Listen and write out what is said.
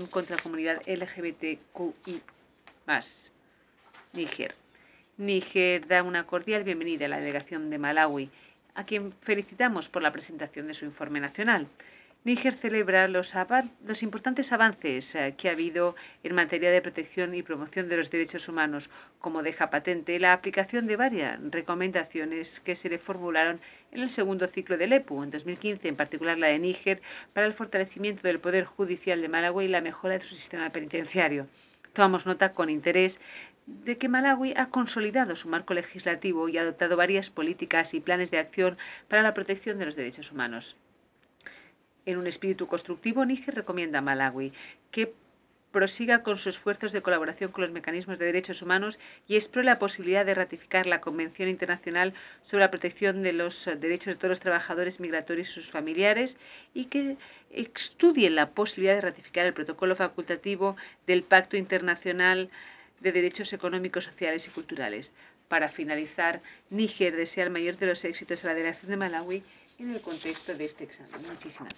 discriminación contra la comunidad LGBTQI+. Níger. Níger da una cordial bienvenida a la delegación de Malawi, a quien felicitamos por la presentación de su informe nacional. Níger celebra los importantes avances que ha habido en materia de protección y promoción de los derechos humanos, como deja patente la aplicación de varias recomendaciones que se le formularon en el segundo ciclo del EPU, en 2015, en particular la de Níger, para el fortalecimiento del poder judicial de Malawi y la mejora de su sistema penitenciario. Tomamos nota con interés de que Malawi ha consolidado su marco legislativo y ha adoptado varias políticas y planes de acción para la protección de los derechos humanos. En un espíritu constructivo, Níger recomienda a Malawi que prosiga con sus esfuerzos de colaboración con los mecanismos de derechos humanos y explore la posibilidad de ratificar la Convención Internacional sobre la Protección de los Derechos de todos los trabajadores migratorios y sus familiares y que estudie la posibilidad de ratificar el protocolo facultativo del Pacto Internacional de Derechos Económicos, Sociales y Culturales. Para finalizar, Níger desea el mayor de los éxitos a la delegación de Malawi en el contexto de este examen. Muchísimas gracias.